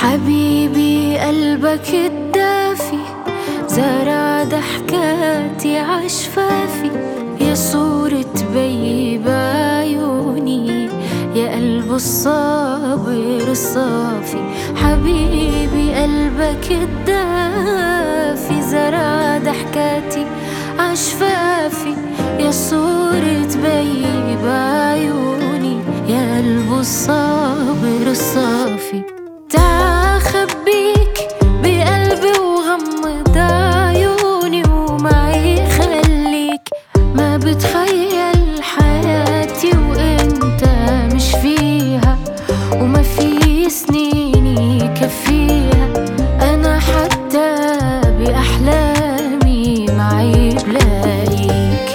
حبيبي قلبك الدافي زرع ضحكاتي عشفافي، يا صورة بي بعيوني، يا قلب الصابر الصافي. حبيبي قلبك الدافي زرع ضحكاتي عشفافي، يا صورة بي بعيوني، يا قلب الصابر الصافي. تعا خبيك بقلبي وغمض عيوني ومعي خليك، ما بتخيل حياتي وانت مش فيها، وما في سنين يكفيها. انا حتى باحلامي معي بلاقيك.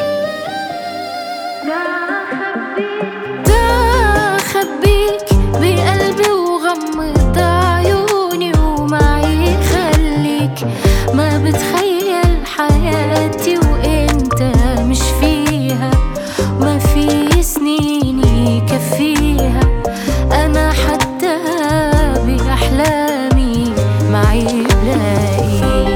تعا خبيك بقلبي وغمض عيوني ومعي خليك، ما بتخيل حياتي وانت مش فيها، ما في سنين يكفيها. انا حتى باحلامي معي بلاقيك.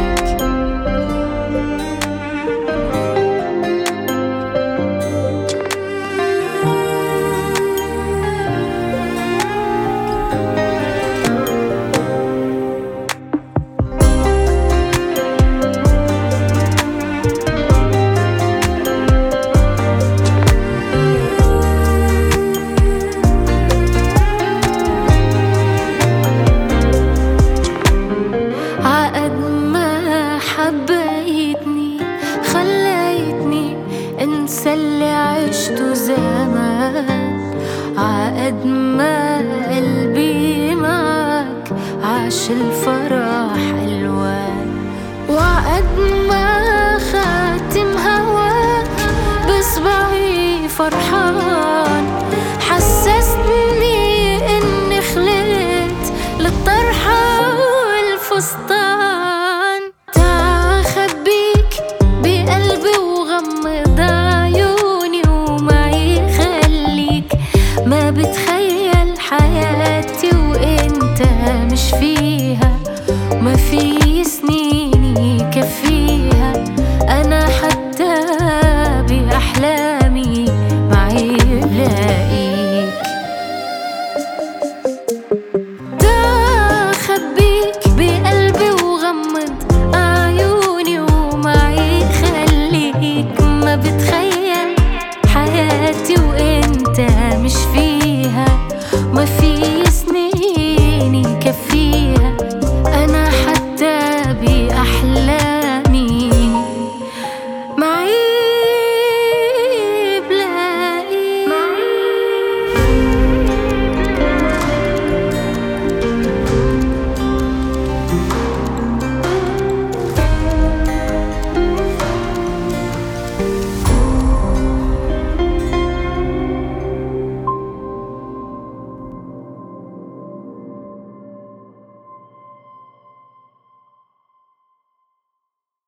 حبيتني خليتني انسى اللي عشته زمان، عقد ما قلبي معك عاش الفرح الوان، وعقد ما خاتم هواك بصبعي فرحان. حسسني اني خلقت للطرحة والفستان. بقلبي وغمض عيوني ومعي خليك، ما بتخيل حياتي وانت مش فيها، ما في سنين يكفيها. انا حتى باحلامي معي بلاقيك. خبيك بقلبي وغمض عيوني ومعي خليك، ما بتخيل حياتي وانت مش فيها.